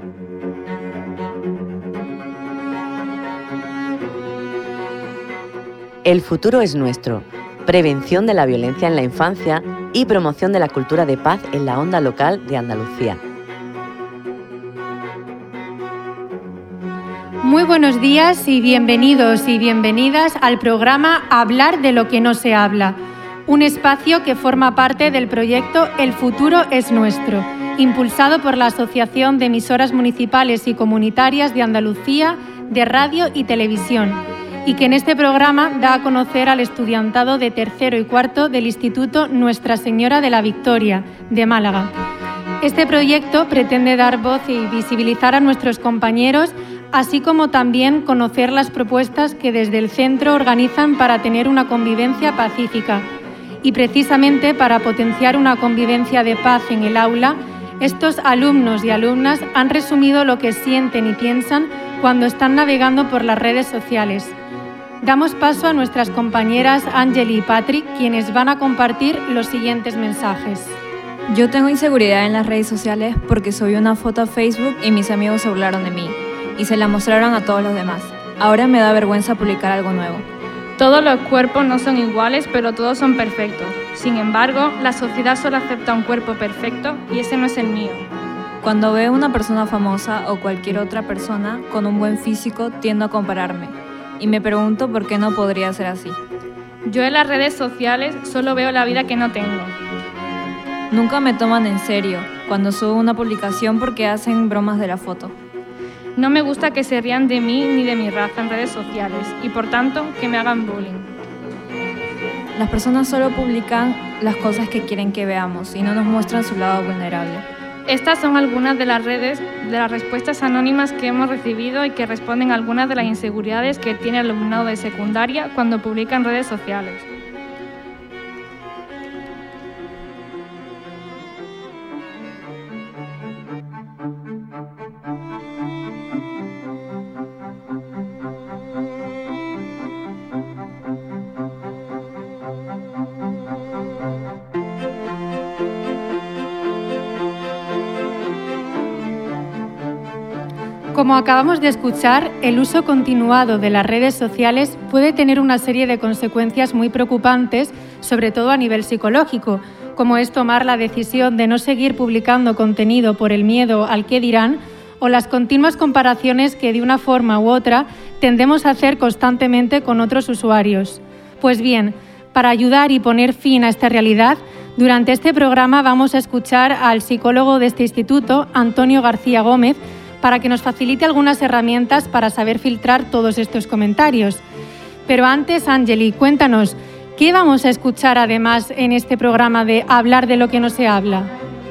El futuro es nuestro. Prevención de la violencia en la infancia y promoción de la cultura de paz en la onda local de Andalucía. Muy buenos días y bienvenidos y bienvenidas al programa Hablar de lo que no se habla, un espacio que forma parte del proyecto El futuro es nuestro, impulsado por la Asociación de Emisoras Municipales y Comunitarias de Andalucía de Radio y Televisión, y que en este programa da a conocer al estudiantado de tercero y cuarto del Instituto Nuestra Señora de la Victoria, de Málaga. Este proyecto pretende dar voz y visibilizar a nuestros compañeros, así como también conocer las propuestas que desde el centro organizan para tener una convivencia pacífica. Y precisamente para potenciar una convivencia de paz en el aula, estos alumnos y alumnas han resumido lo que sienten y piensan cuando están navegando por las redes sociales. Damos paso a nuestras compañeras Ángeli y Patrick, quienes van a compartir los siguientes mensajes. Yo tengo inseguridad en las redes sociales porque subí una foto a Facebook y mis amigos se burlaron de mí y se la mostraron a todos los demás. Ahora me da vergüenza publicar algo nuevo. Todos los cuerpos no son iguales, pero todos son perfectos. Sin embargo, la sociedad solo acepta un cuerpo perfecto y ese no es el mío. Cuando veo a una persona famosa o cualquier otra persona con un buen físico, tiendo a compararme. Y me pregunto por qué no podría ser así. Yo en las redes sociales solo veo la vida que no tengo. Nunca me toman en serio cuando subo una publicación porque hacen bromas de la foto. No me gusta que se rían de mí ni de mi raza en redes sociales y por tanto que me hagan bullying. Las personas solo publican las cosas que quieren que veamos y no nos muestran su lado vulnerable. Estas son algunas de las respuestas anónimas que hemos recibido y que responden a algunas de las inseguridades que tiene el alumnado de secundaria cuando publica en redes sociales. Como acabamos de escuchar, el uso continuado de las redes sociales puede tener una serie de consecuencias muy preocupantes, sobre todo a nivel psicológico, como es tomar la decisión de no seguir publicando contenido por el miedo al qué dirán o las continuas comparaciones que de una forma u otra tendemos a hacer constantemente con otros usuarios. Pues bien, para ayudar y poner fin a esta realidad, durante este programa vamos a escuchar al psicólogo de este instituto, Antonio García Gómez, para que nos facilite algunas herramientas para saber filtrar todos estos comentarios. Pero antes, Ángeli, cuéntanos, ¿qué vamos a escuchar además en este programa de Hablar de lo que no se habla?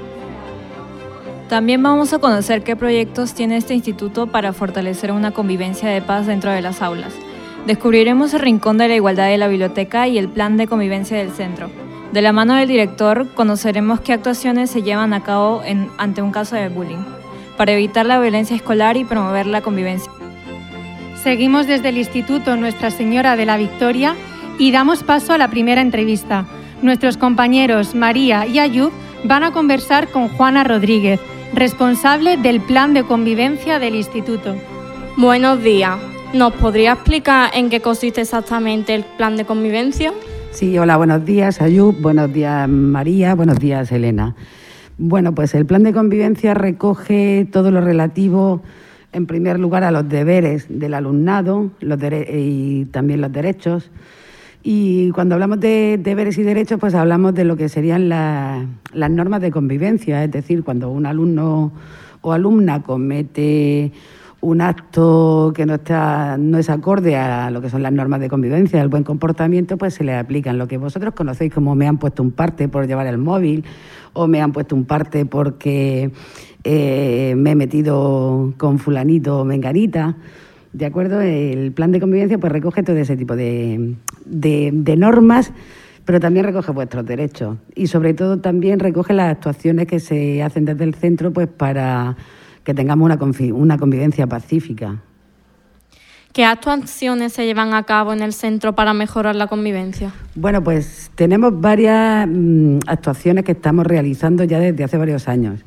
También vamos a conocer qué proyectos tiene este instituto para fortalecer una convivencia de paz dentro de las aulas. Descubriremos el Rincón de la Igualdad de la Biblioteca y el Plan de Convivencia del Centro. De la mano del director, conoceremos qué actuaciones se llevan a cabo ante un caso de bullying, para evitar la violencia escolar y promover la convivencia. Seguimos desde el Instituto Nuestra Señora de la Victoria y damos paso a la primera entrevista. Nuestros compañeros María y Ayub van a conversar con Juana Rodríguez, responsable del Plan de Convivencia del Instituto. Buenos días. ¿Nos podría explicar en qué consiste exactamente el Plan de Convivencia? Sí, hola, buenos días Ayub, buenos días María, buenos días Elena. Bueno, pues el plan de convivencia recoge todo lo relativo, en primer lugar, a los deberes del alumnado y también los derechos. Y cuando hablamos de deberes y derechos, pues hablamos de lo que serían las normas de convivencia, es decir, cuando un alumno o alumna comete un acto que no es acorde a lo que son las normas de convivencia, el buen comportamiento, pues se le aplican lo que vosotros conocéis como me han puesto un parte por llevar el móvil o me han puesto un parte porque me he metido con fulanito o menganita. ¿De acuerdo? El plan de convivencia pues recoge todo ese tipo de normas, pero también recoge vuestros derechos y sobre todo también recoge las actuaciones que se hacen desde el centro pues para que tengamos una convivencia pacífica. ¿Qué actuaciones se llevan a cabo en el centro para mejorar la convivencia? Bueno, pues tenemos varias actuaciones que estamos realizando ya desde hace varios años.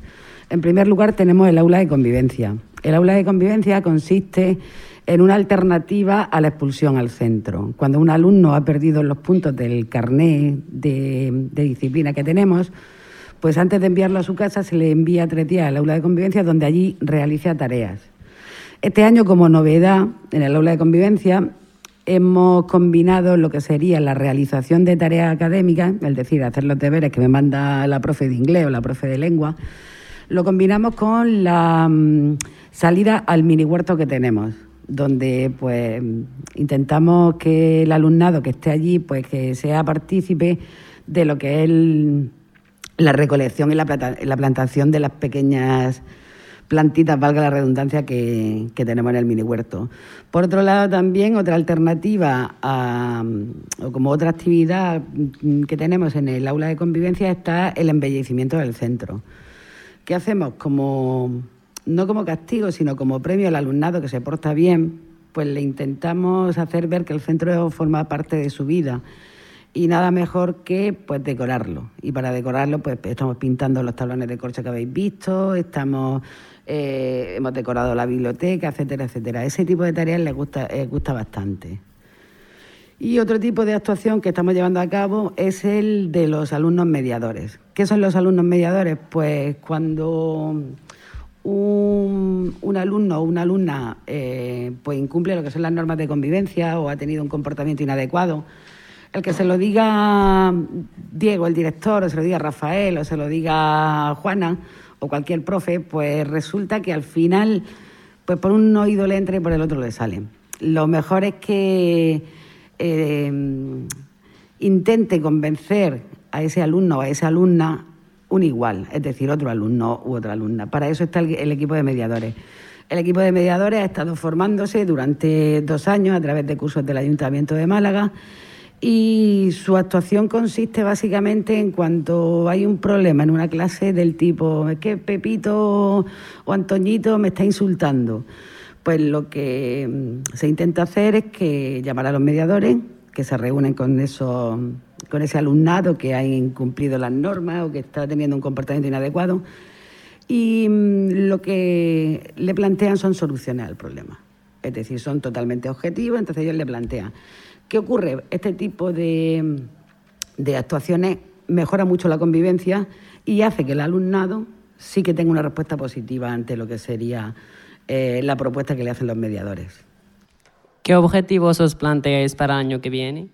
En primer lugar, tenemos el aula de convivencia. El aula de convivencia consiste en una alternativa a la expulsión al centro. Cuando un alumno ha perdido los puntos del carné de disciplina que tenemos, pues antes de enviarlo a su casa se le envía 3 días al aula de convivencia donde allí realiza tareas. Este año, como novedad, en el aula de convivencia hemos combinado lo que sería la realización de tareas académicas, es decir, hacer los deberes que me manda la profe de inglés o la profe de lengua, lo combinamos con la salida al mini huerto que tenemos, donde pues intentamos que el alumnado que esté allí pues que sea partícipe de lo que es la recolección y la plantación de las pequeñas plantitas, valga la redundancia, que tenemos en el mini huerto. Por otro lado, también otra alternativa o como otra actividad que tenemos en el aula de convivencia está el embellecimiento del centro. ¿Qué hacemos? No como castigo, sino como premio al alumnado que se porta bien, pues le intentamos hacer ver que el centro forma parte de su vida. Y nada mejor que pues decorarlo. Y para decorarlo pues estamos pintando los tablones de corcho que habéis visto, hemos decorado la biblioteca, etcétera, etcétera. Ese tipo de tareas les gusta bastante. Y otro tipo de actuación que estamos llevando a cabo es el de los alumnos mediadores. ¿Qué son los alumnos mediadores? Pues cuando un alumno o una alumna pues incumple lo que son las normas de convivencia o ha tenido un comportamiento inadecuado, el que se lo diga Diego, el director, o se lo diga Rafael, o se lo diga Juana, o cualquier profe, pues resulta que al final, pues por un oído le entra y por el otro le sale. Lo mejor es que intente convencer a ese alumno o a esa alumna un igual, es decir, otro alumno u otra alumna. Para eso está el equipo de mediadores. El equipo de mediadores ha estado formándose durante 2 años a través de cursos del Ayuntamiento de Málaga, y su actuación consiste básicamente en cuanto hay un problema en una clase del tipo es que Pepito o Antoñito me está insultando, pues lo que se intenta hacer es que llamar a los mediadores que se reúnen con ese alumnado que ha incumplido las normas o que está teniendo un comportamiento inadecuado, y lo que le plantean son soluciones al problema, es decir, son totalmente objetivos. Entonces ellos le plantean: ¿qué ocurre? Este tipo de actuaciones mejora mucho la convivencia y hace que el alumnado sí que tenga una respuesta positiva ante lo que sería la propuesta que le hacen los mediadores. ¿Qué objetivos os planteáis para el año que viene?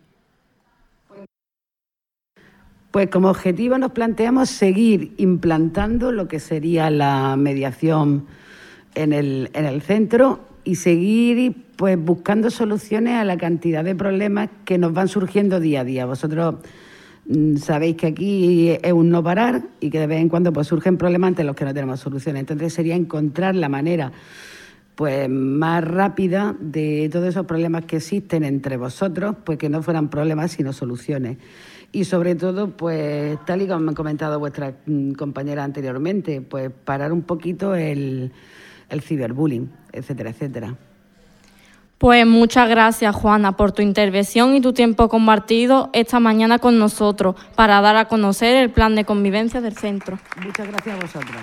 Pues como objetivo nos planteamos seguir implantando lo que sería la mediación en el centro y seguir pues buscando soluciones a la cantidad de problemas que nos van surgiendo día a día. Vosotros sabéis que aquí es un no parar y que de vez en cuando pues surgen problemas ante los que no tenemos soluciones. Entonces sería encontrar la manera pues más rápida de todos esos problemas que existen entre vosotros, pues que no fueran problemas sino soluciones. Y sobre todo, pues tal y como han comentado vuestras compañeras anteriormente, pues parar un poquito el ciberbullying, etcétera, etcétera. Pues muchas gracias, Juana, por tu intervención y tu tiempo compartido esta mañana con nosotros para dar a conocer el plan de convivencia del centro. Muchas gracias a vosotros.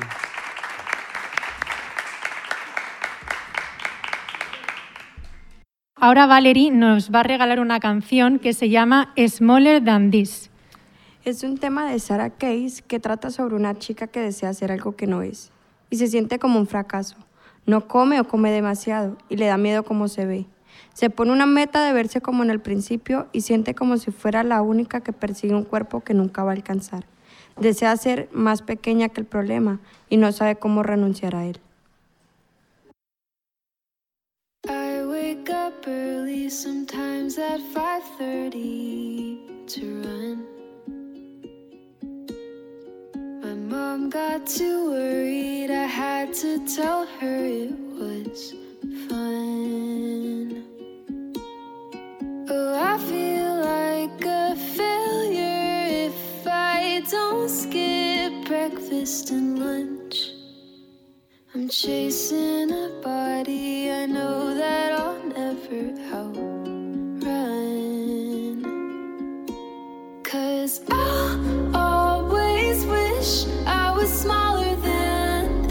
Ahora Valerie nos va a regalar una canción que se llama Smaller Than This. Es un tema de Sarah Case que trata sobre una chica que desea hacer algo que no es y se siente como un fracaso. No come o come demasiado y le da miedo cómo se ve. Se pone una meta de verse como en el principio y siente como si fuera la única que persigue un cuerpo que nunca va a alcanzar. Desea ser más pequeña que el problema y no sabe cómo renunciar a él. I wake up early sometimes at 5:30 to run. My mom got too worried, I had to tell her it was fun. Oh, I feel like a failure if I don't skip breakfast and lunch. I'm chasing a body I know that I'll never outrun. 'Cause I'll always wish I was smaller than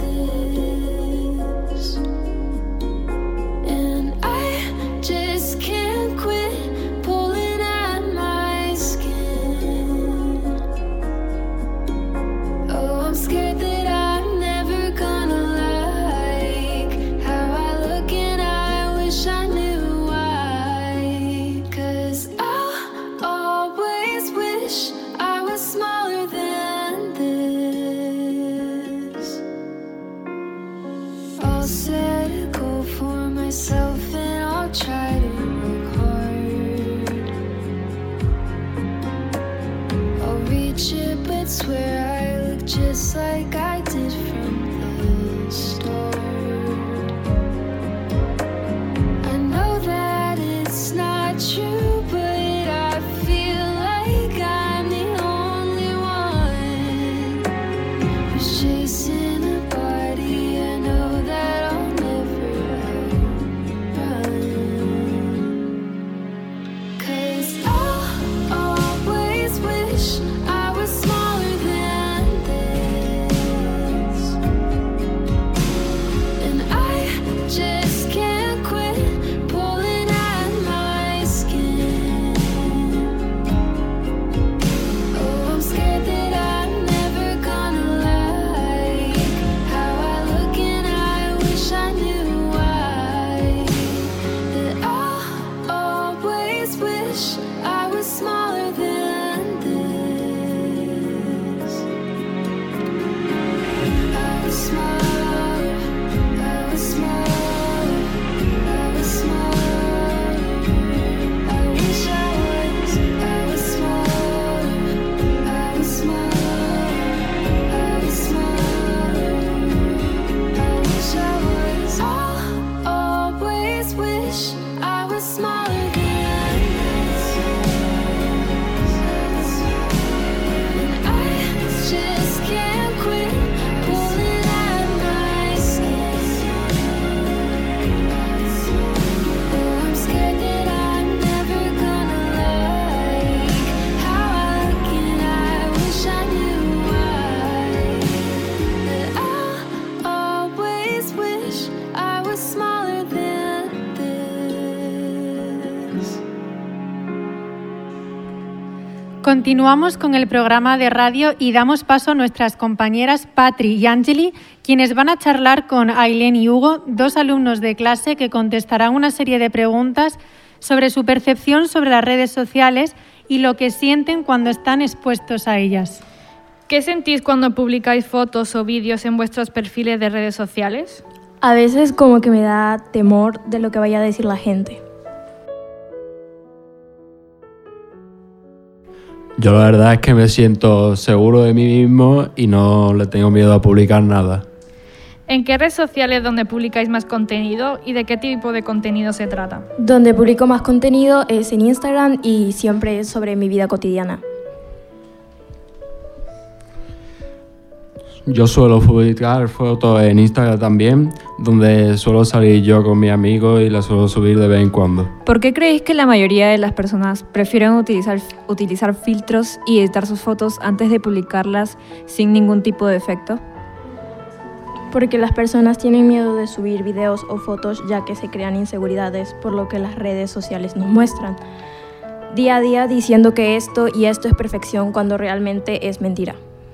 set a goal for myself and I'll try to work hard. I'll reach it, but swear I look just like I did from the start. I know that it's not true, but I feel like I'm the only one who's chasing a body. I know that I'll never outrun. 'Cause I'll always wish I was smaller than this, and I just can't quit pulling at my skin. Oh, I'm scared that I'm never gonna like how I look, and I wish I knew why. That I'll always wish I was smaller than this. I was smaller, I was smaller, I was smaller. I wish I was smaller, I was smaller, I was smaller. I wish I was. I'll always wish I was smaller than this. And I just can't quit pulling at my skin. Oh, I'm scared that I'm never gonna like how I look, and I wish I knew why. That I'll always wish I was smaller than this. Continuamos con el programa de radio y damos paso a nuestras compañeras Patri y Angeli, quienes van a charlar con Ailén y Hugo, dos alumnos de clase que contestarán una serie de preguntas sobre su percepción sobre las redes sociales y lo que sienten cuando están expuestos a ellas. ¿Qué sentís cuando publicáis fotos o vídeos en vuestros perfiles de redes sociales? A veces como que me da temor de lo que vaya a decir la gente. Yo la verdad es que me siento seguro de mí mismo y no le tengo miedo a publicar nada. ¿En qué redes sociales donde publicáis más contenido y de qué tipo de contenido se trata? Donde publico más contenido es en Instagram y siempre es sobre mi vida cotidiana. Yo suelo publicar fotos en Instagram también, donde suelo salir yo con mis amigos y las suelo subir de vez en cuando. ¿Por qué creéis que la mayoría de las personas prefieren utilizar filtros y editar sus fotos antes de publicarlas sin ningún tipo de efecto? Porque las personas tienen miedo de subir videos o fotos ya que se crean inseguridades por lo que las redes sociales nos muestran. Día a día diciendo que esto y esto es perfección cuando realmente es mentira.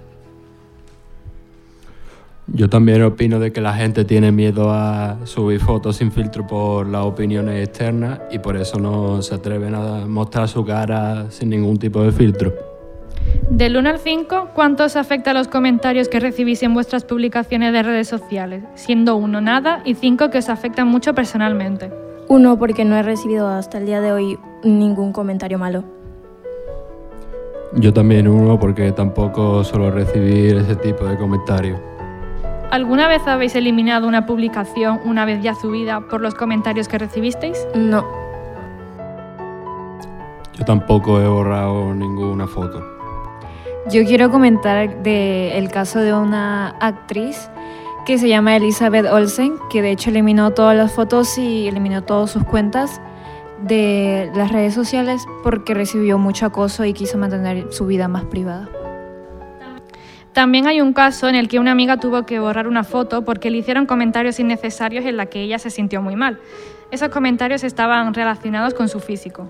Yo también opino de que la gente tiene miedo a subir fotos sin filtro por las opiniones externas y por eso no se atreven a mostrar su cara sin ningún tipo de filtro. Del 1 al 5, ¿cuánto os afecta los comentarios que recibís en vuestras publicaciones de redes sociales? Siendo 1 nada y 5 que os afectan mucho personalmente. 1 porque no he recibido hasta el día de hoy ningún comentario malo. Yo también 1 porque tampoco suelo recibir ese tipo de comentarios. ¿Alguna vez habéis eliminado una publicación una vez ya subida por los comentarios que recibisteis? No. Yo tampoco he borrado ninguna foto. Yo quiero comentar el caso de una actriz que se llama Elizabeth Olsen, que de hecho eliminó todas las fotos y eliminó todas sus cuentas de las redes sociales porque recibió mucho acoso y quiso mantener su vida más privada. También hay un caso en el que una amiga tuvo que borrar una foto porque le hicieron comentarios innecesarios en la que ella se sintió muy mal. Esos comentarios estaban relacionados con su físico.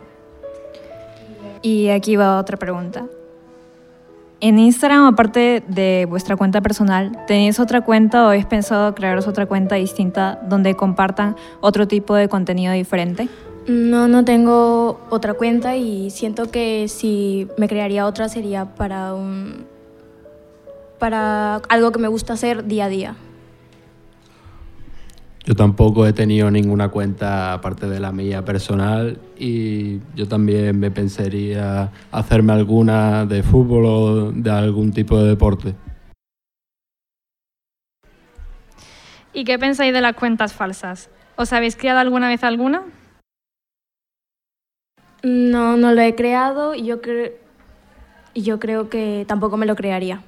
Y aquí va otra pregunta. En Instagram, aparte de vuestra cuenta personal, ¿tenéis otra cuenta o habéis pensado crearos otra cuenta distinta donde compartan otro tipo de contenido diferente? No tengo otra cuenta y siento que si me crearía otra sería para algo que me gusta hacer día a día. Yo tampoco he tenido ninguna cuenta aparte de la mía personal y yo también me pensaría hacerme alguna de fútbol o de algún tipo de deporte. ¿Y qué pensáis de las cuentas falsas? ¿Os habéis creado alguna vez alguna? No, no lo he creado y yo creo que tampoco me lo crearía.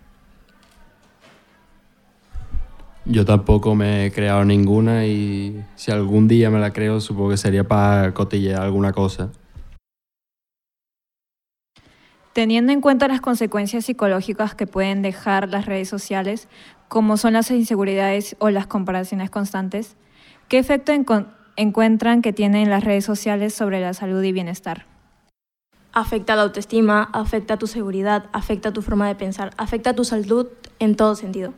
Yo tampoco me he creado ninguna y si algún día me la creo supongo que sería para cotillear alguna cosa. Teniendo en cuenta las consecuencias psicológicas que pueden dejar las redes sociales, como son las inseguridades o las comparaciones constantes, ¿qué efecto encuentran que tienen las redes sociales sobre la salud y bienestar? Afecta la autoestima, afecta tu seguridad, afecta tu forma de pensar, afecta tu salud en todo sentido.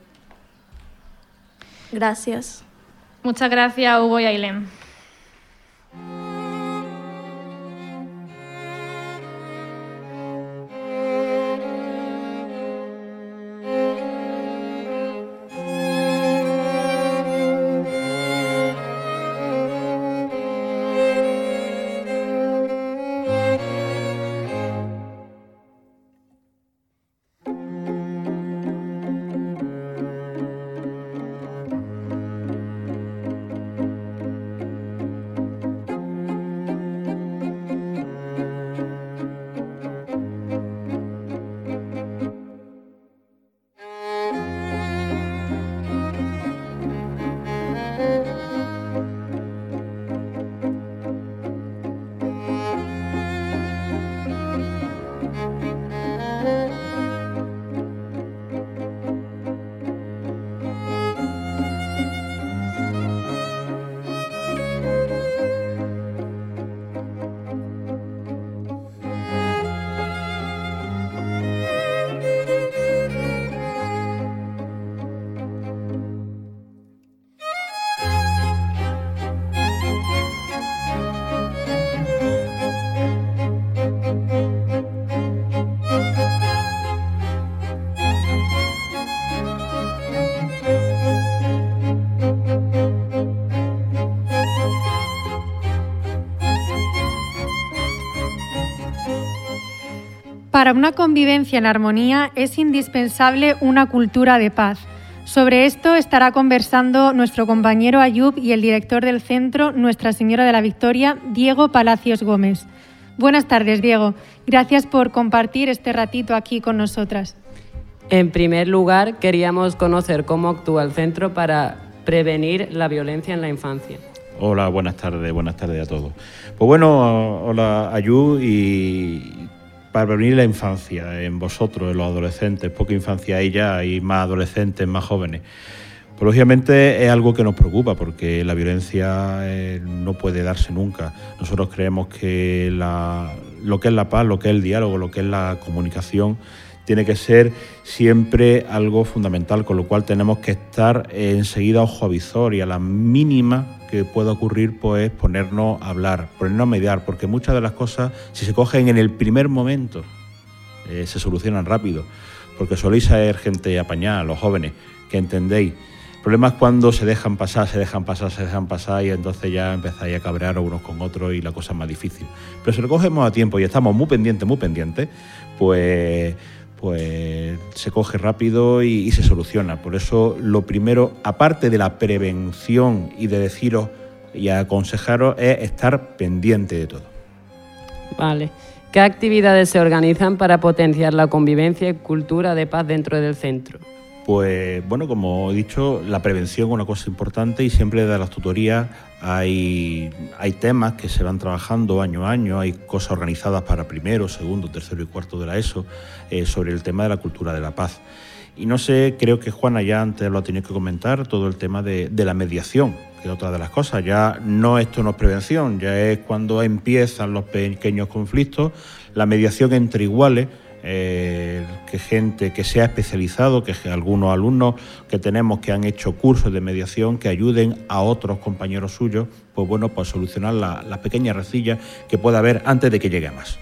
Gracias. Muchas gracias, Hugo y Ailén. Para una convivencia en armonía es indispensable una cultura de paz. Sobre esto estará conversando nuestro compañero Ayub y el director del centro Nuestra Señora de la Victoria, Diego Palacios Gómez. Buenas tardes, Diego. Gracias por compartir este ratito aquí con nosotras. En primer lugar, queríamos conocer cómo actúa el centro para prevenir la violencia en la infancia. Hola, buenas tardes a todos. Pues bueno, hola Ayub, y para prevenir la infancia en vosotros, en los adolescentes, poca infancia hay ya, hay más adolescentes, más jóvenes. Pues lógicamente es algo que nos preocupa porque la violencia no puede darse nunca. Nosotros creemos que lo que es la paz, lo que es el diálogo, lo que es la comunicación, tiene que ser siempre algo fundamental, con lo cual tenemos que estar enseguida ojo a visor y a la mínima que pueda ocurrir, pues ponernos a hablar, ponernos a mediar, porque muchas de las cosas, si se cogen en el primer momento, se solucionan rápido, porque soléis ser gente apañada, los jóvenes, que entendéis. El problema es cuando se dejan pasar y entonces ya empezáis a cabrear unos con otros y la cosa es más difícil. Pero si lo cogemos a tiempo y estamos muy pendientes, pues se coge rápido y se soluciona. Por eso lo primero, aparte de la prevención y de deciros y aconsejaros, es estar pendiente de todo. Vale. ¿Qué actividades se organizan para potenciar la convivencia y cultura de paz dentro del centro? Pues bueno, como he dicho, la prevención es una cosa importante y siempre de las tutorías hay temas que se van trabajando año a año, hay cosas organizadas para primero, segundo, tercero y cuarto de la ESO sobre el tema de la cultura de la paz. Y no sé, creo que Juana ya antes lo ha tenido que comentar, todo el tema de la mediación, que es otra de las cosas. Ya esto no es prevención, ya es cuando empiezan los pequeños conflictos, la mediación entre iguales. Que gente que sea especializado, que algunos alumnos que tenemos que han hecho cursos de mediación que ayuden a otros compañeros suyos, pues bueno, pues solucionar las pequeñas rencillas que pueda haber antes de que llegue a más.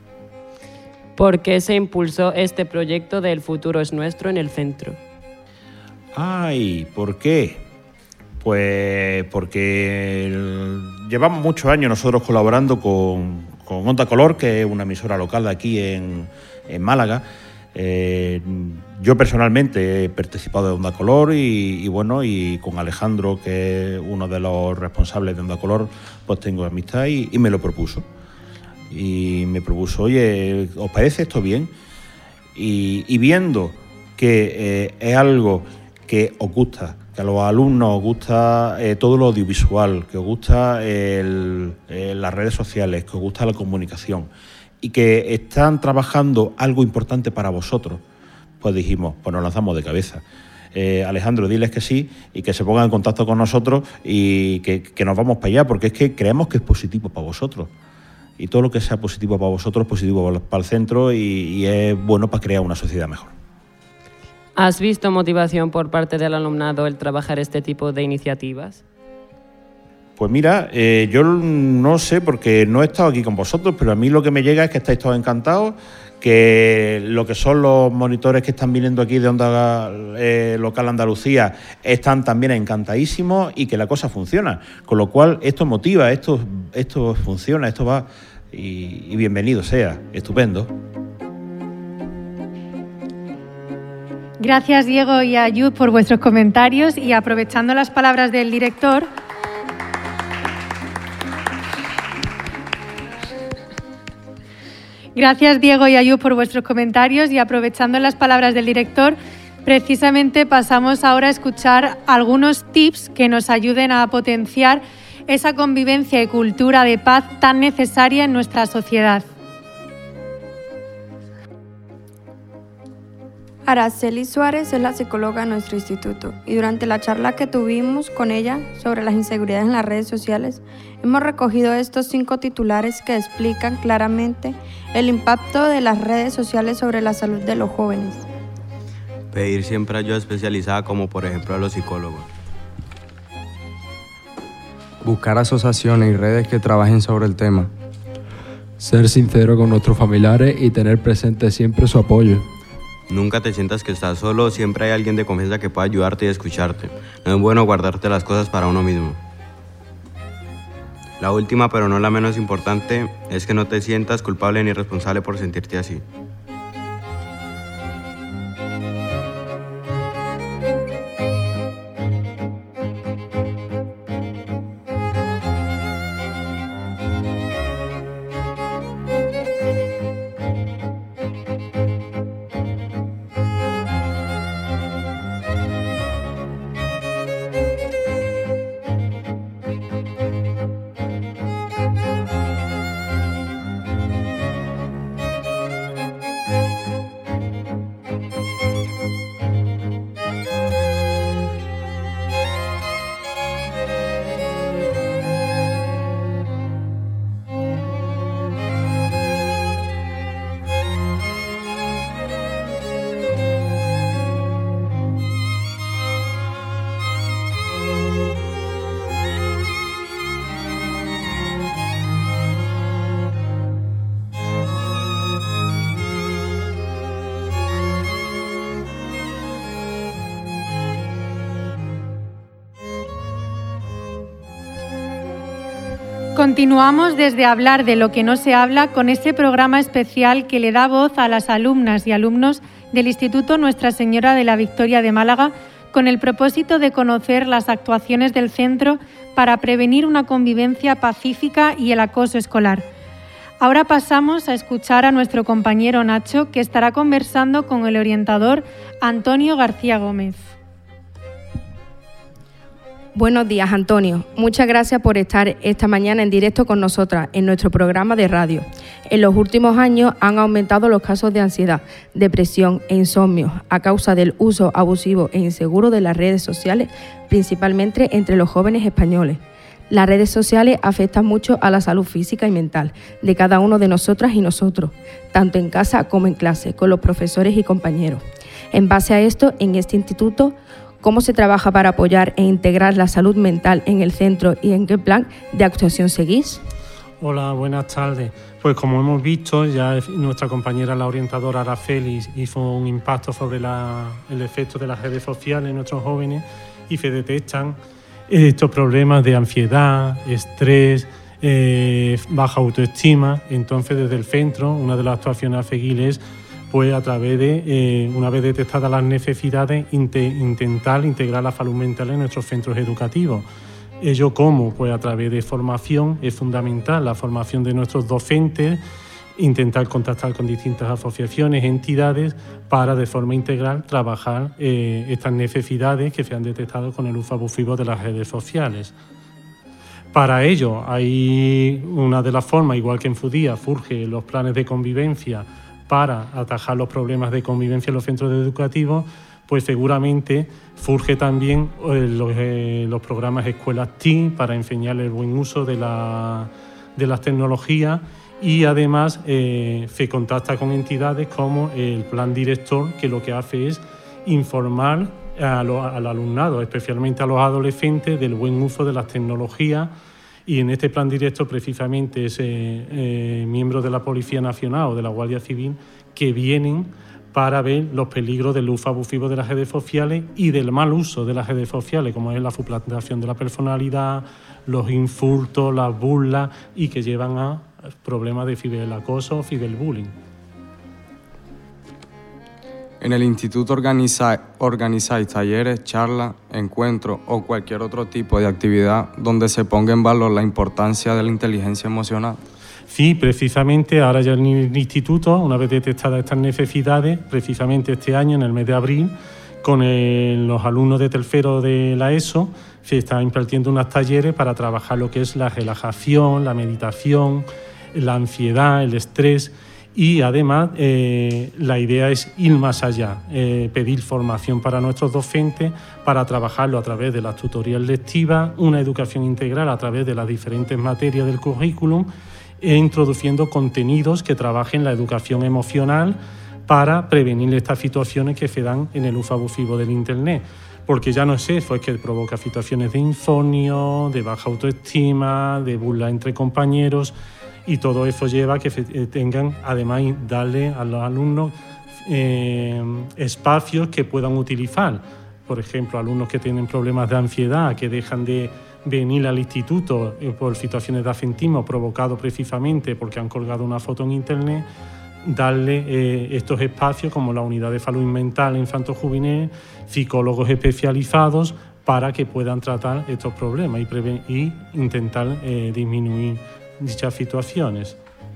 ¿Por qué se impulsó este proyecto de El futuro es nuestro en el centro? Ay, ¿por qué? Pues porque llevamos muchos años nosotros colaborando con Onda Color, que es una emisora local de aquí en Málaga. Yo personalmente he participado de Onda Color y con Alejandro, que es uno de los responsables de Onda Color, pues tengo amistad y me lo propuso. Y me propuso, oye, ¿os parece esto bien? Y viendo que es algo que os gusta, que a los alumnos os gusta todo lo audiovisual, que os gusta las redes sociales, que os gusta la comunicación y que están trabajando algo importante para vosotros, pues dijimos, pues nos lanzamos de cabeza. Alejandro, diles que sí y que se pongan en contacto con nosotros y que nos vamos para allá, porque es que creemos que es positivo para vosotros. Y todo lo que sea positivo para vosotros es positivo para el centro y es bueno para crear una sociedad mejor. ¿Has visto motivación por parte del alumnado el trabajar este tipo de iniciativas? Pues mira, yo no sé porque no he estado aquí con vosotros, pero a mí lo que me llega es que estáis todos encantados, que lo que son los monitores que están viniendo aquí de Onda Local Andalucía están también encantadísimos y que la cosa funciona. Con lo cual esto motiva, esto funciona, esto va y bienvenido sea, estupendo. Gracias, Diego y Ayud, por vuestros comentarios y aprovechando las palabras del director, gracias, Diego y Ayud, por vuestros comentarios y aprovechando las palabras del director, precisamente pasamos ahora a escuchar algunos tips que nos ayuden a potenciar esa convivencia y cultura de paz tan necesaria en nuestra sociedad. Araceli Suárez es la psicóloga de nuestro instituto y durante la charla que tuvimos con ella sobre las inseguridades en las redes sociales, hemos recogido estos 5 titulares que explican claramente el impacto de las redes sociales sobre la salud de los jóvenes. Pedir siempre ayuda especializada, como por ejemplo a los psicólogos. Buscar asociaciones y redes que trabajen sobre el tema. Ser sincero con nuestros familiares y tener presente siempre su apoyo. Nunca te sientas que estás solo, siempre hay alguien de confianza que pueda ayudarte y escucharte. No es bueno guardarte las cosas para uno mismo. La última, pero no la menos importante, es que no te sientas culpable ni responsable por sentirte así. Continuamos desde Hablar de lo que no se habla con este programa especial que le da voz a las alumnas y alumnos del Instituto Nuestra Señora de la Victoria de Málaga con el propósito de conocer las actuaciones del centro para prevenir una convivencia pacífica y el acoso escolar. Ahora pasamos a escuchar a nuestro compañero Nacho, que estará conversando con el orientador Antonio García Gómez. Buenos días, Antonio. Muchas gracias por estar esta mañana en directo con nosotras en nuestro programa de radio. En los últimos años han aumentado los casos de ansiedad, depresión e insomnio a causa del uso abusivo e inseguro de las redes sociales, principalmente entre los jóvenes españoles. Las redes sociales afectan mucho a la salud física y mental de cada uno de nosotras y nosotros, tanto en casa como en clase, con los profesores y compañeros. En base a esto, en este instituto, ¿cómo se trabaja para apoyar e integrar la salud mental en el centro y en qué plan de actuación seguís? Hola, buenas tardes. Pues como hemos visto, ya nuestra compañera, la orientadora Araceli, hizo un impacto sobre el efecto de las redes sociales en nuestros jóvenes y se detectan estos problemas de ansiedad, estrés, baja autoestima. Entonces, desde el centro, una de las actuaciones a seguir es, pues, a través de, una vez detectadas las necesidades, intentar integrar la salud mental en nuestros centros educativos. ¿Ello cómo? Pues a través de formación. Es fundamental la formación de nuestros docentes, intentar contactar con distintas asociaciones, entidades, para de forma integral trabajar estas necesidades que se han detectado con el uso abusivo de las redes sociales. Para ello, hay una de las formas, igual que en su día, surge los planes de convivencia para atajar los problemas de convivencia en los centros educativos, pues seguramente surge también los programas Escuelas TEEN para enseñar el buen uso de las tecnologías, y además se contacta con entidades como el Plan Director, que lo que hace es informar al alumnado, especialmente a los adolescentes, del buen uso de las tecnologías. Y en este Plan Director precisamente es miembros de la Policía Nacional o de la Guardia Civil que vienen para ver los peligros del uso abusivo de las redes sociales y del mal uso de las redes sociales, como es la suplantación de la personalidad, los insultos, las burlas, y que llevan a problemas de ciberacoso o ciberbullying. En el instituto organizáis talleres, charlas, encuentros o cualquier otro tipo de actividad donde se ponga en valor la importancia de la inteligencia emocional. Sí, precisamente ahora ya en el instituto, una vez detectadas estas necesidades, precisamente este año, en el mes de abril, con los alumnos de tercero de la ESO, se están impartiendo unos talleres para trabajar lo que es la relajación, la meditación, la ansiedad, el estrés, y además la idea es ir más allá, pedir formación para nuestros docentes para trabajarlo a través de las tutorías lectivas, una educación integral a través de las diferentes materias del currículum, e introduciendo contenidos que trabajen la educación emocional para prevenir estas situaciones que se dan en el uso abusivo del Internet. Porque ya no es eso, es que provoca situaciones de insomnio, de baja autoestima, de burla entre compañeros, y todo eso lleva a que tengan, además, darle a los alumnos espacios que puedan utilizar. Por ejemplo, alumnos que tienen problemas de ansiedad, que dejan de venir al instituto por situaciones de absentismo provocado precisamente porque han colgado una foto en Internet, darle estos espacios como la unidad de salud mental infanto-juvenil, psicólogos especializados para que puedan tratar estos problemas y intentar disminuir dichas situaciones.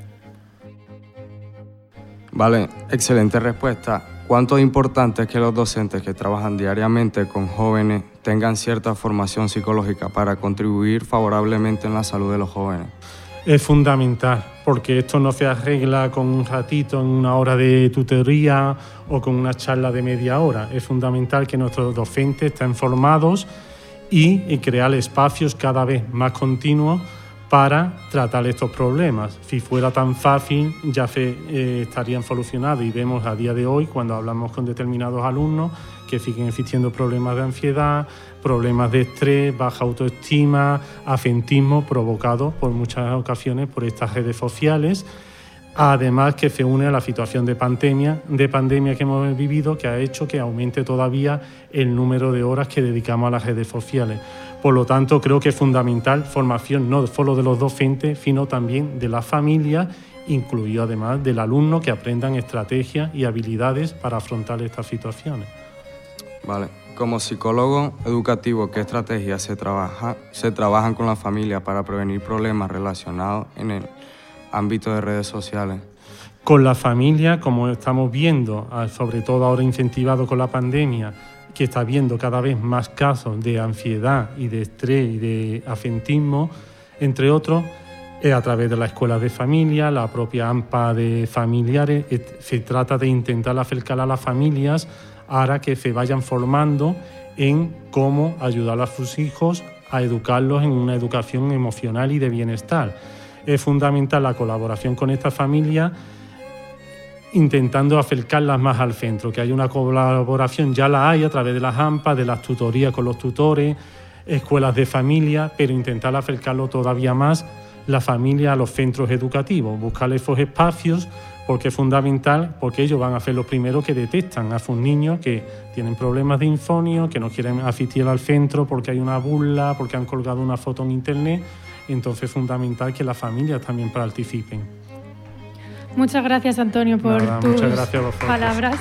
Vale, excelente respuesta. ¿Cuánto es importante que los docentes que trabajan diariamente con jóvenes tengan cierta formación psicológica para contribuir favorablemente en la salud de los jóvenes? Es fundamental, porque esto no se arregla con un ratito en una hora de tutoría o con una charla de media hora. Es fundamental que nuestros docentes estén formados y crear espacios cada vez más continuos para tratar estos problemas. Si fuera tan fácil, ya estarían solucionados, y vemos a día de hoy, cuando hablamos con determinados alumnos, que siguen existiendo problemas de ansiedad, problemas de estrés, baja autoestima, absentismo, provocados por muchas ocasiones por estas redes sociales. Además, que se une a la situación de pandemia que hemos vivido, que ha hecho que aumente todavía el número de horas que dedicamos a las redes sociales. Por lo tanto, creo que es fundamental formación no solo de los docentes, sino también de la familia, incluido además del alumno, que aprendan estrategias y habilidades para afrontar estas situaciones. Vale. Como psicólogo educativo, ¿qué estrategias se trabajan con la familia para prevenir problemas relacionados en el ámbito de redes sociales? Con la familia, como estamos viendo, sobre todo ahora incentivado con la pandemia, que está habiendo cada vez más casos de ansiedad y de estrés y de absentismo, entre otros, a través de las escuelas de familia, la propia AMPA de familiares, se trata de intentar acercar a las familias para que se vayan formando en cómo ayudar a sus hijos a educarlos en una educación emocional y de bienestar. Es fundamental la colaboración con estas familias, intentando acercarlas más al centro, que haya una colaboración, ya la hay a través de las AMPA, de las tutorías con los tutores, escuelas de familia, pero intentar acercarlo todavía más la familia a los centros educativos, buscar esos espacios porque es fundamental, porque ellos van a ser los primeros que detectan a sus niños que tienen problemas de insomnio, que no quieren asistir al centro porque hay una burla, porque han colgado una foto en internet. Entonces es fundamental que las familias también participen. Muchas gracias, Antonio, por tus palabras.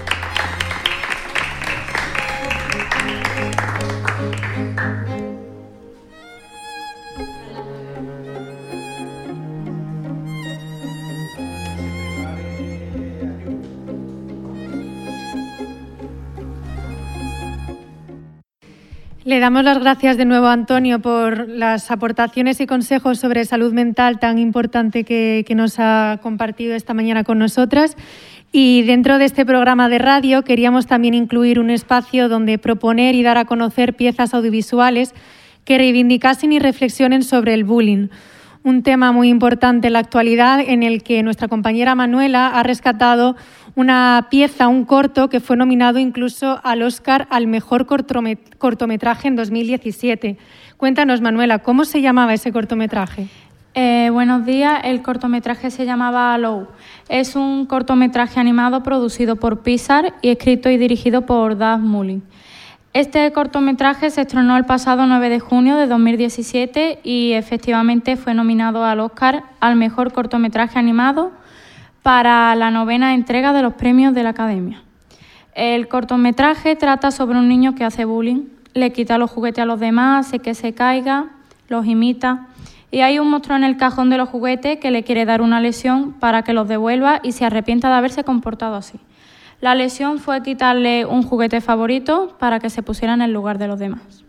Le damos las gracias de nuevo a Antonio por las aportaciones y consejos sobre salud mental tan importante que nos ha compartido esta mañana con nosotras. Y dentro de este programa de radio queríamos también incluir un espacio donde proponer y dar a conocer piezas audiovisuales que reivindicasen y reflexionen sobre el bullying. Un tema muy importante en la actualidad en el que nuestra compañera Manuela ha rescatado una pieza, un corto, que fue nominado incluso al Oscar al mejor cortometraje en 2017. Cuéntanos, Manuela, ¿cómo se llamaba ese cortometraje? Buenos días, el cortometraje se llamaba Low. Es un cortometraje animado producido por Pixar y escrito y dirigido por Doug Mullin. Este cortometraje se estrenó el pasado 9 de junio de 2017 y efectivamente fue nominado al Oscar al mejor cortometraje animado para la 9ª entrega de los premios de la Academia. El cortometraje trata sobre un niño que hace bullying, le quita los juguetes a los demás, hace que se caiga, los imita y hay un monstruo en el cajón de los juguetes que le quiere dar una lesión para que los devuelva y se arrepienta de haberse comportado así. La lesión fue quitarle un juguete favorito para que se pusiera en el lugar de los demás.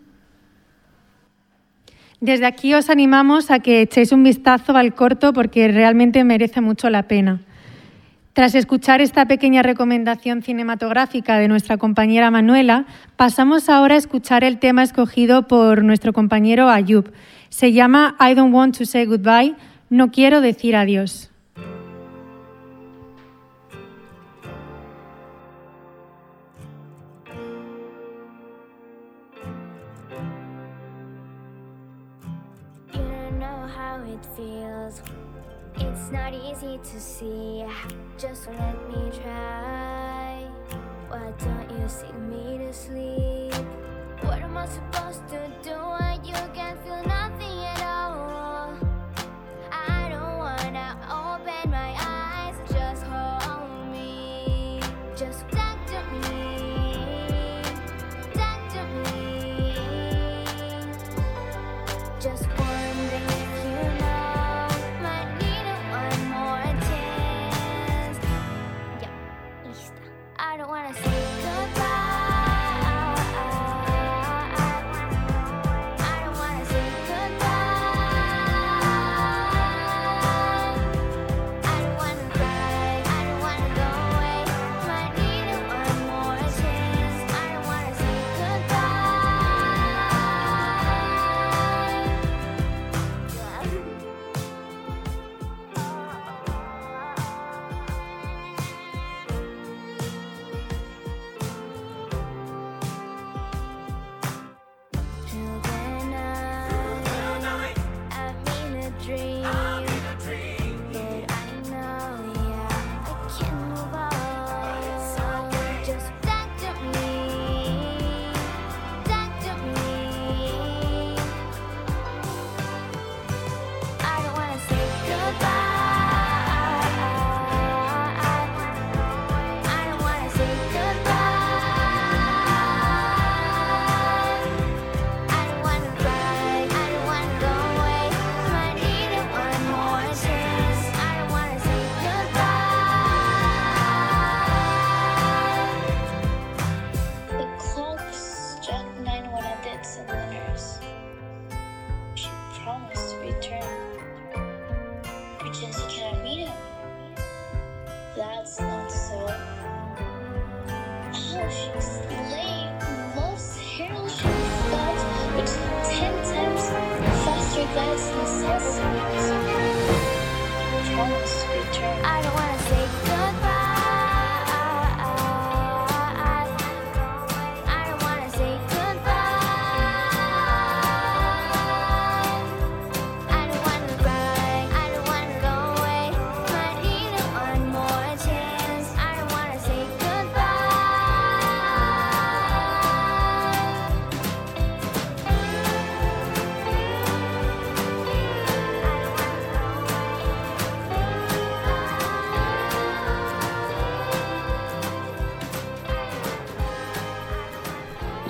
Desde aquí os animamos a que echéis un vistazo al corto porque realmente merece mucho la pena. Tras escuchar esta pequeña recomendación cinematográfica de nuestra compañera Manuela, pasamos ahora a escuchar el tema escogido por nuestro compañero Ayub. Se llama I Don't Want to Say Goodbye, no quiero decir adiós. It's not easy to see, just let me try. Why don't you sing me to sleep? What am I supposed to do when you can feel nothing at all? I don't wanna open my eyes, just hold me. Just talk to me, talk to me. Just wondering if you know, might need one more chance. Yeah, lista. I don't wanna say goodbye. I don't wanna say goodbye. I don't wanna cry. I don't wanna go away. Might need one more chance. I don't wanna say goodbye. One more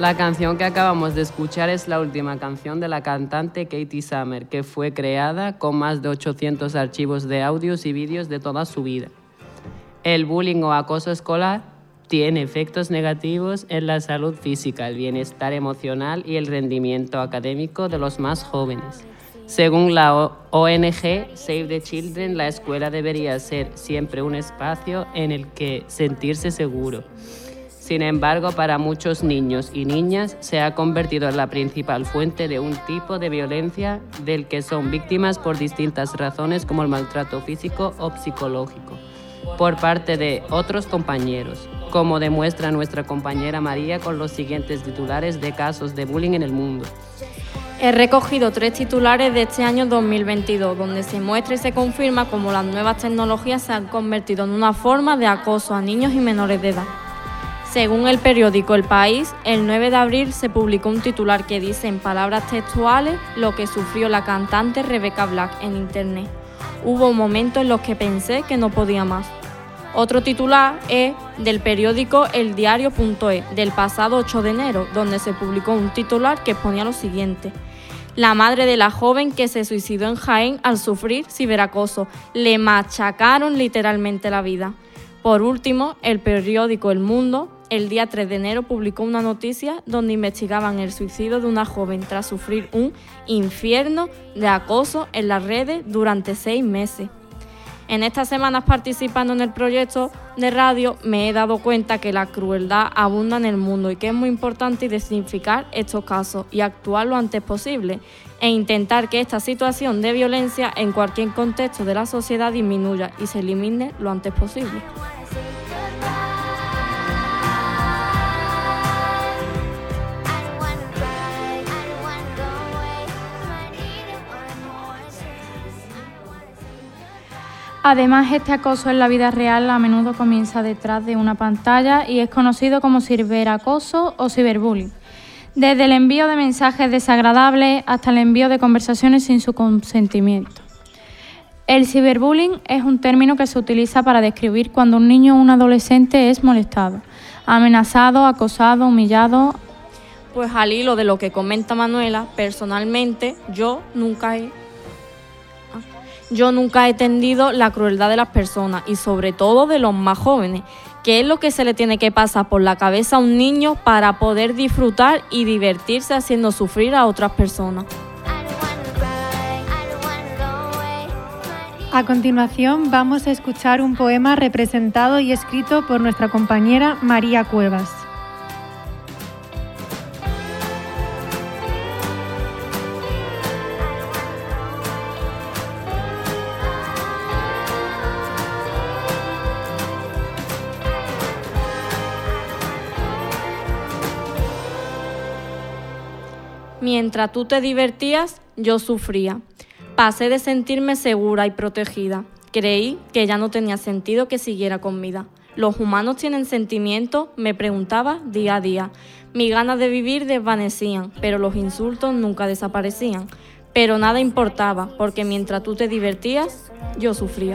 La canción que acabamos de escuchar es la última canción de la cantante Katie Summer, que fue creada con más de 800 archivos de audios y vídeos de toda su vida. El bullying o acoso escolar tiene efectos negativos en la salud física, el bienestar emocional y el rendimiento académico de los más jóvenes. Según la ONG Save the Children, la escuela debería ser siempre un espacio en el que sentirse seguro. Sin embargo, para muchos niños y niñas se ha convertido en la principal fuente de un tipo de violencia del que son víctimas por distintas razones, como el maltrato físico o psicológico, por parte de otros compañeros, como demuestra nuestra compañera María con los siguientes titulares de casos de bullying en el mundo. He recogido 3 titulares de este año 2022, donde se muestra y se confirma cómo las nuevas tecnologías se han convertido en una forma de acoso a niños y menores de edad. Según el periódico El País, el 9 de abril se publicó un titular que dice en palabras textuales lo que sufrió la cantante Rebecca Black en Internet. Hubo momentos en los que pensé que no podía más. Otro titular es del periódico eldiario.es del pasado 8 de enero, donde se publicó un titular que exponía lo siguiente. La madre de la joven que se suicidó en Jaén al sufrir ciberacoso. Le machacaron literalmente la vida. Por último, el periódico El Mundo, el día 3 de enero, publicó una noticia donde investigaban el suicidio de una joven tras sufrir un infierno de acoso en las redes durante 6 meses. En estas semanas participando en el proyecto de radio me he dado cuenta que la crueldad abunda en el mundo y que es muy importante identificar estos casos y actuar lo antes posible e intentar que esta situación de violencia en cualquier contexto de la sociedad disminuya y se elimine lo antes posible. Además, este acoso en la vida real a menudo comienza detrás de una pantalla y es conocido como ciberacoso o ciberbullying. Desde el envío de mensajes desagradables hasta el envío de conversaciones sin su consentimiento. El ciberbullying es un término que se utiliza para describir cuando un niño o un adolescente es molestado, amenazado, acosado, humillado. Pues al hilo de lo que comenta Manuela, personalmente yo nunca he entendido la crueldad de las personas y sobre todo de los más jóvenes. ¿Qué es lo que se le tiene que pasar por la cabeza a un niño para poder disfrutar y divertirse haciendo sufrir a otras personas? A continuación vamos a escuchar un poema representado y escrito por nuestra compañera María Cuevas. Mientras tú te divertías, yo sufría. Pasé de sentirme segura y protegida. Creí que ya no tenía sentido que siguiera con vida. ¿Los humanos tienen sentimientos?, me preguntaba día a día. Mis ganas de vivir desvanecían, pero los insultos nunca desaparecían. Pero nada importaba, porque mientras tú te divertías, yo sufría.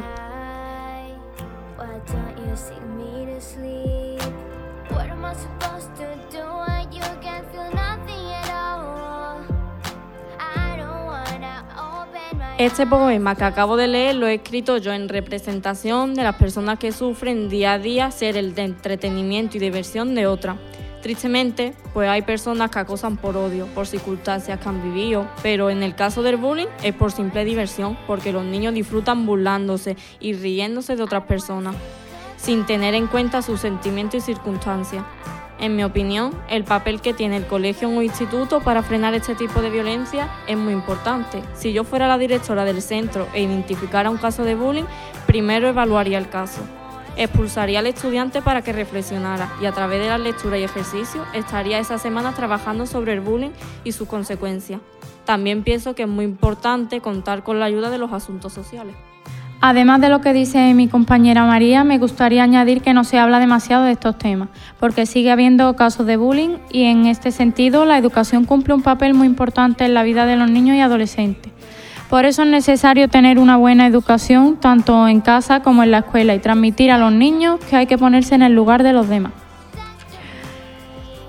Este poema que acabo de leer lo he escrito yo en representación de las personas que sufren día a día ser el de entretenimiento y diversión de otras. Tristemente, pues hay personas que acosan por odio, por circunstancias que han vivido, pero en el caso del bullying es por simple diversión, porque los niños disfrutan burlándose y riéndose de otras personas, sin tener en cuenta sus sentimientos y circunstancias. En mi opinión, el papel que tiene el colegio o instituto para frenar este tipo de violencia es muy importante. Si yo fuera la directora del centro e identificara un caso de bullying, primero evaluaría el caso. Expulsaría al estudiante para que reflexionara y a través de la lectura y ejercicio estaría esa semana trabajando sobre el bullying y sus consecuencias. También pienso que es muy importante contar con la ayuda de los asuntos sociales. Además de lo que dice mi compañera María, me gustaría añadir que no se habla demasiado de estos temas, porque sigue habiendo casos de bullying y en este sentido la educación cumple un papel muy importante en la vida de los niños y adolescentes. Por eso es necesario tener una buena educación tanto en casa como en la escuela y transmitir a los niños que hay que ponerse en el lugar de los demás.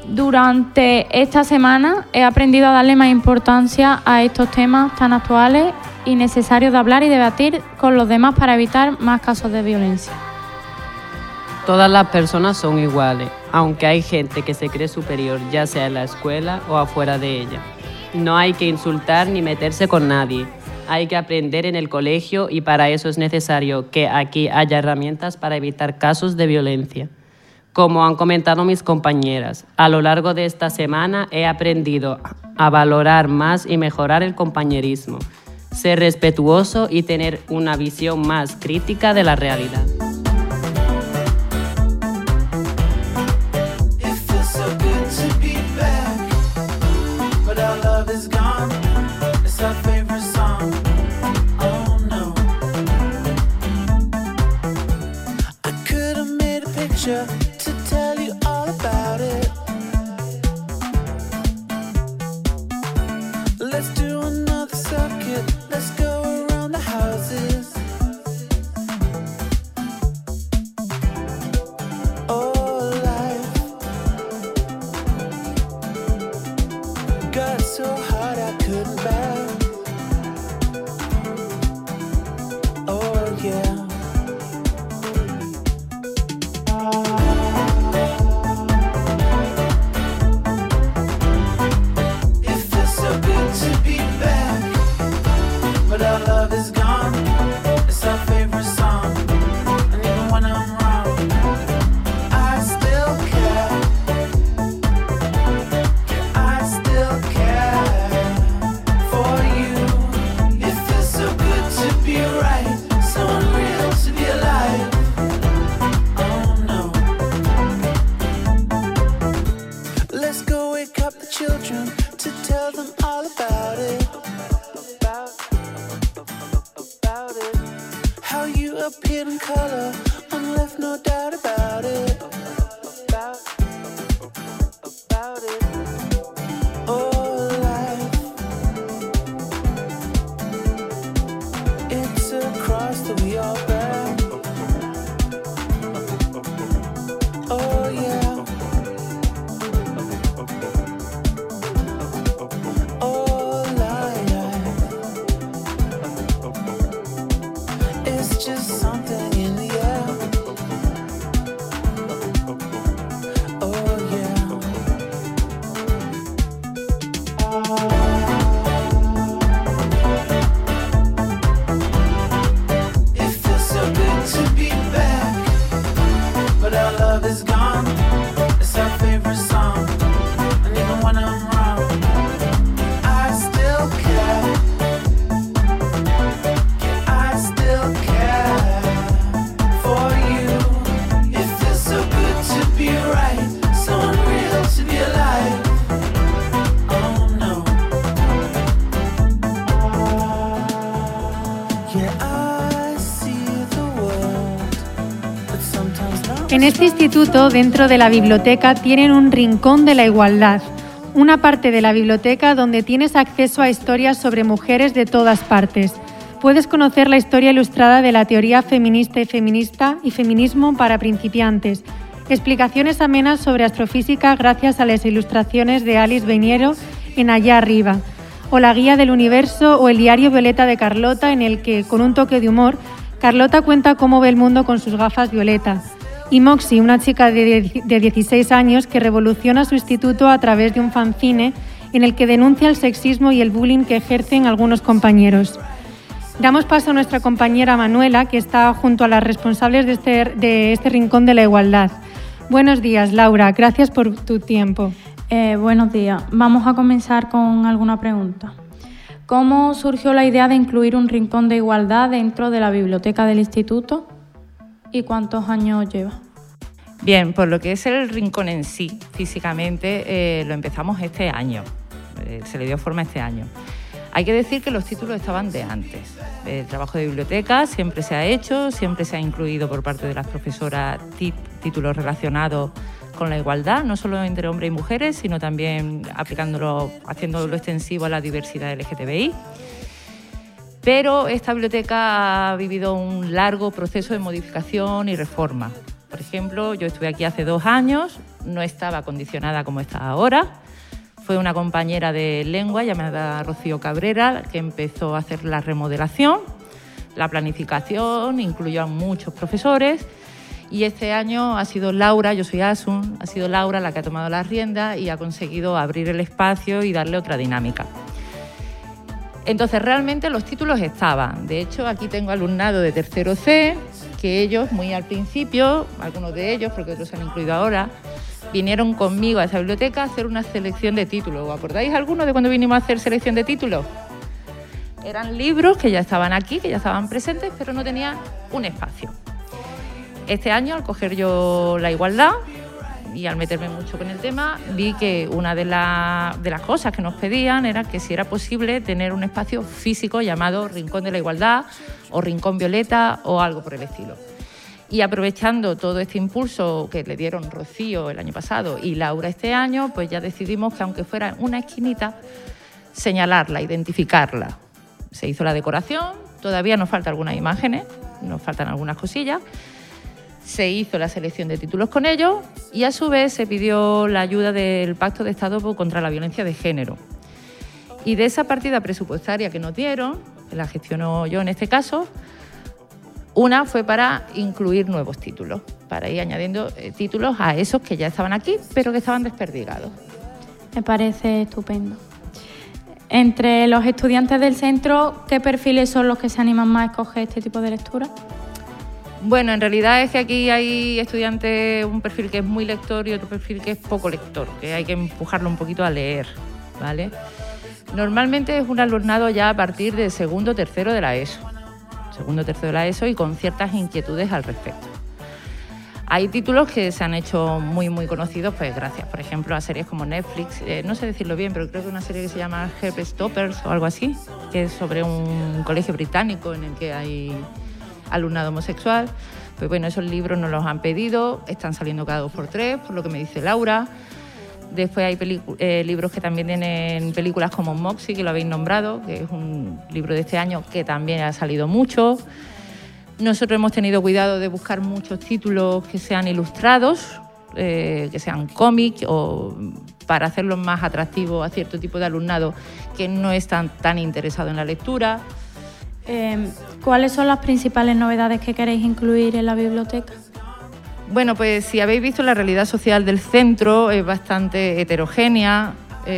Durante esta semana he aprendido a darle más importancia a estos temas tan actuales y necesarios de hablar y debatir con los demás para evitar más casos de violencia. Todas las personas son iguales, aunque hay gente que se cree superior, ya sea en la escuela o afuera de ella. No hay que insultar ni meterse con nadie. Hay que aprender en el colegio y para eso es necesario que aquí haya herramientas para evitar casos de violencia. Como han comentado mis compañeras, a lo largo de esta semana he aprendido a valorar más y mejorar el compañerismo, ser respetuoso y tener una visión más crítica de la realidad. To tell you all about it. Let's do another circuit. Let's go around the houses. Oh, life got so hard I couldn't bear. Oh, yeah. En este instituto, dentro de la biblioteca, tienen un rincón de la igualdad, una parte de la biblioteca donde tienes acceso a historias sobre mujeres de todas partes. Puedes conocer la historia ilustrada de la teoría feminista y feminismo para principiantes, explicaciones amenas sobre astrofísica gracias a las ilustraciones de Alice Beiniero en Allá arriba, o la guía del universo o el diario Violeta de Carlota, en el que, con un toque de humor, Carlota cuenta cómo ve el mundo con sus gafas violeta. Y Moxie, una chica de 16 años que revoluciona su instituto a través de un fanzine en el que denuncia el sexismo y el bullying que ejercen algunos compañeros. Damos paso a nuestra compañera Manuela, que está junto a las responsables de este Rincón de la Igualdad. Buenos días, Laura. Gracias por tu tiempo. Buenos días. Vamos a comenzar con alguna pregunta. ¿Cómo surgió la idea de incluir un Rincón de Igualdad dentro de la biblioteca del instituto? ¿Y cuántos años lleva? Bien, por lo que es el rincón en sí, físicamente, lo empezamos este año, se le dio forma este año. Hay que decir que los títulos estaban de antes. El trabajo de biblioteca siempre se ha hecho, siempre se ha incluido por parte de las profesoras títulos relacionados con la igualdad, no solo entre hombres y mujeres, sino también haciéndolo extensivo a la diversidad LGTBI. Pero esta biblioteca ha vivido un largo proceso de modificación y reforma. Por ejemplo, yo estuve aquí hace 2 años no estaba condicionada como está ahora. Fue una compañera de lengua llamada Rocío Cabrera que empezó a hacer la remodelación, la planificación, incluyó a muchos profesores. Y este año ha sido Laura, yo soy Asun, ha sido Laura la que ha tomado las riendas y ha conseguido abrir el espacio y darle otra dinámica. Entonces, realmente los títulos estaban. De hecho, aquí tengo alumnado de tercero C, que ellos, muy al principio, algunos de ellos, porque otros se han incluido ahora, vinieron conmigo a esa biblioteca a hacer una selección de títulos. ¿Os acordáis alguno de cuando vinimos a hacer selección de títulos? Eran libros que ya estaban aquí, que ya estaban presentes, pero no tenían un espacio. Este año, al coger yo la igualdad y al meterme mucho con el tema, vi que una de las cosas que nos pedían era que si era posible tener un espacio físico llamado Rincón de la Igualdad o Rincón Violeta o algo por el estilo. Y aprovechando todo este impulso que le dieron Rocío el año pasado y Laura este año, pues ya decidimos que aunque fuera una esquinita, señalarla, identificarla. Se hizo la decoración, todavía nos faltan algunas imágenes, nos faltan algunas cosillas. Se hizo la selección de títulos con ellos y a su vez se pidió la ayuda del Pacto de Estado contra la Violencia de Género. Y de esa partida presupuestaria que nos dieron, que la gestiono yo en este caso, una fue para incluir nuevos títulos, para ir añadiendo títulos a esos que ya estaban aquí, pero que estaban desperdigados. Me parece estupendo. Entre los estudiantes del centro, ¿qué perfiles son los que se animan más a escoger este tipo de lectura? Bueno, en realidad es que aquí hay estudiantes, un perfil que es muy lector y otro perfil que es poco lector, que hay que empujarlo un poquito a leer, ¿vale? Normalmente es un alumnado ya a partir de segundo o tercero de la ESO. Segundo o tercero de la ESO y con ciertas inquietudes al respecto. Hay títulos que se han hecho muy, muy conocidos, pues gracias, por ejemplo, a series como Netflix, no sé decirlo bien, pero creo que una serie que se llama Heartstoppers o algo así, que es sobre un colegio británico en el que hay alumnado homosexual. Pues bueno, esos libros nos los han pedido, están saliendo cada 2 por 3, por lo que me dice Laura. Después hay libros que también tienen películas como Moxie, que lo habéis nombrado, que es un libro de este año que también ha salido mucho. Nosotros hemos tenido cuidado de buscar muchos títulos que sean ilustrados, que sean cómics, o para hacerlos más atractivos a cierto tipo de alumnado que no están tan interesado en la lectura. ¿Cuáles son las principales novedades que queréis incluir en la biblioteca? Bueno, pues si habéis visto, la realidad social del centro es bastante heterogénea.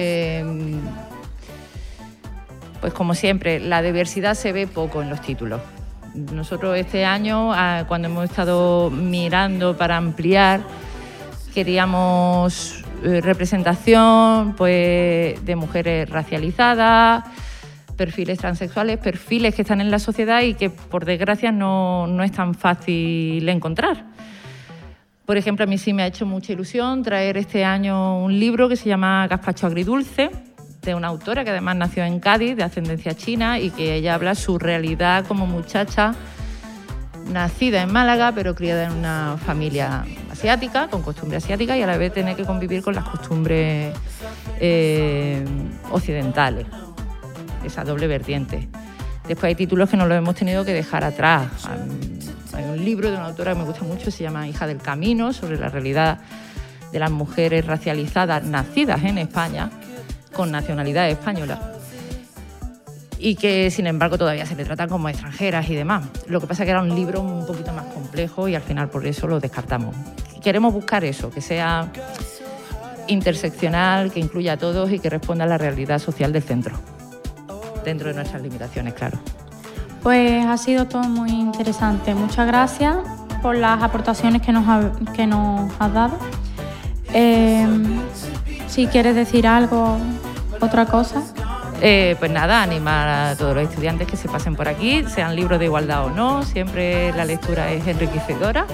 Pues como siempre, la diversidad se ve poco en los títulos. Nosotros este año, cuando hemos estado mirando para ampliar, queríamos representación pues, de mujeres racializadas, perfiles transexuales, perfiles que están en la sociedad y que por desgracia no es tan fácil encontrar. Por ejemplo, a mí sí me ha hecho mucha ilusión traer este año un libro que se llama Gazpacho Agridulce, de una autora que además nació en Cádiz, de ascendencia china, y que ella habla su realidad como muchacha nacida en Málaga, pero criada en una familia asiática, con costumbre asiática, y a la vez tener que convivir con las costumbres occidentales. Esa doble vertiente. Después hay títulos que nos los hemos tenido que dejar atrás. Hay un libro de una autora que me gusta mucho, se llama Hija del Camino, sobre la realidad de las mujeres racializadas nacidas en España, con nacionalidad española, y que sin embargo todavía se le tratan como extranjeras y demás. Lo que pasa es que era un libro un poquito más complejo y al final por eso lo descartamos. Queremos buscar eso, que sea interseccional, que incluya a todos y que responda a la realidad social del centro, dentro de nuestras limitaciones, claro. Pues ha sido todo muy interesante. Muchas gracias por las aportaciones que nos has dado. Si quieres decir algo, otra cosa. Pues nada, animar a todos los estudiantes que se pasen por aquí, sean libros de igualdad o no, siempre la lectura es enriquecedora.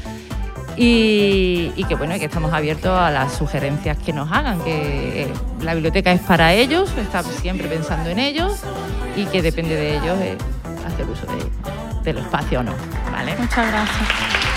Y que bueno, que estamos abiertos a las sugerencias que nos hagan, que la biblioteca es para ellos, está siempre pensando en ellos y que depende de ellos hacer uso del espacio o no, ¿vale? Muchas gracias.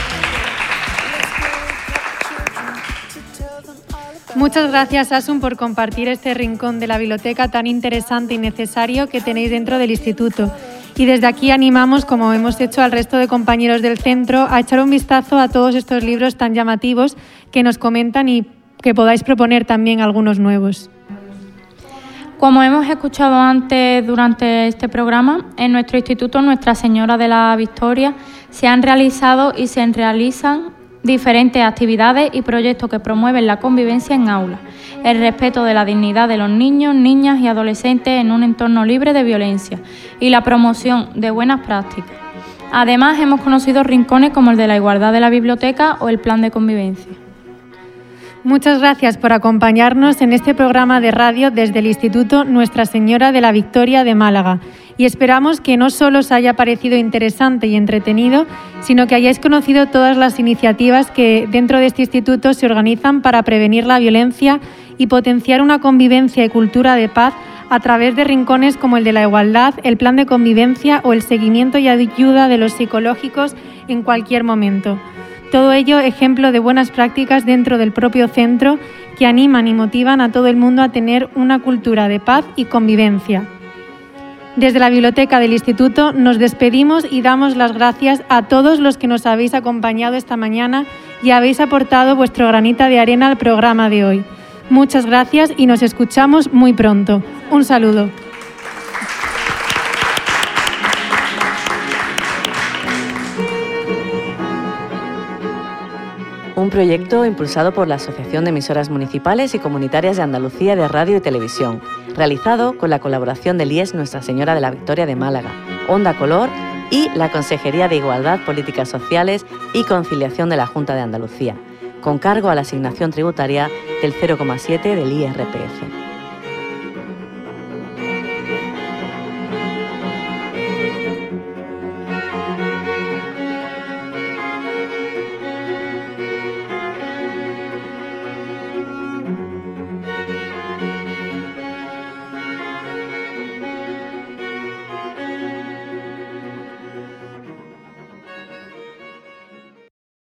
Muchas gracias, Asun, por compartir este rincón de la biblioteca tan interesante y necesario que tenéis dentro del instituto. Y desde aquí animamos, como hemos hecho al resto de compañeros del centro, a echar un vistazo a todos estos libros tan llamativos que nos comentan y que podáis proponer también algunos nuevos. Como hemos escuchado antes durante este programa, en nuestro instituto Nuestra Señora de la Victoria se han realizado y se realizan diferentes actividades y proyectos que promueven la convivencia en aulas, el respeto de la dignidad de los niños, niñas y adolescentes en un entorno libre de violencia y la promoción de buenas prácticas. Además, hemos conocido rincones como el de la igualdad de la biblioteca o el plan de convivencia. Muchas gracias por acompañarnos en este programa de radio desde el Instituto Nuestra Señora de la Victoria de Málaga y esperamos que no solo os haya parecido interesante y entretenido, sino que hayáis conocido todas las iniciativas que dentro de este instituto se organizan para prevenir la violencia y potenciar una convivencia y cultura de paz a través de rincones como el de la igualdad, el plan de convivencia o el seguimiento y ayuda de los psicológicos en cualquier momento. Todo ello ejemplo de buenas prácticas dentro del propio centro que animan y motivan a todo el mundo a tener una cultura de paz y convivencia. Desde la biblioteca del instituto nos despedimos y damos las gracias a todos los que nos habéis acompañado esta mañana y habéis aportado vuestro granito de arena al programa de hoy. Muchas gracias y nos escuchamos muy pronto. Un saludo. Un proyecto impulsado por la Asociación de Emisoras Municipales y Comunitarias de Andalucía de Radio y Televisión, realizado con la colaboración del IES Nuestra Señora de la Victoria de Málaga, Onda Color y la Consejería de Igualdad, Políticas Sociales y Conciliación de la Junta de Andalucía, con cargo a la asignación tributaria del 0,7 del IRPF.